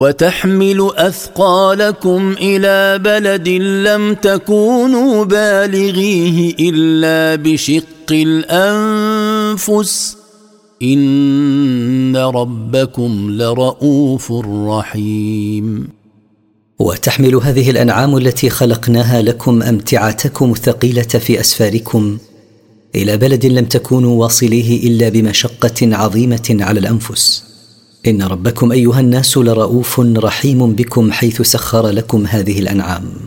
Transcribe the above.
وتحمل أثقالكم إلى بلد لم تكونوا بالغيه إلا بشق الأنفس إن ربكم لرؤوف رحيم. وتحمل هذه الأنعام التي خلقناها لكم أمتعتكم الثقيلة في أسفاركم إلى بلد لم تكونوا واصليه إلا بمشقة عظيمة على الأنفس إن ربكم أيها الناس لرؤوف رحيم بكم حيث سخر لكم هذه الأنعام.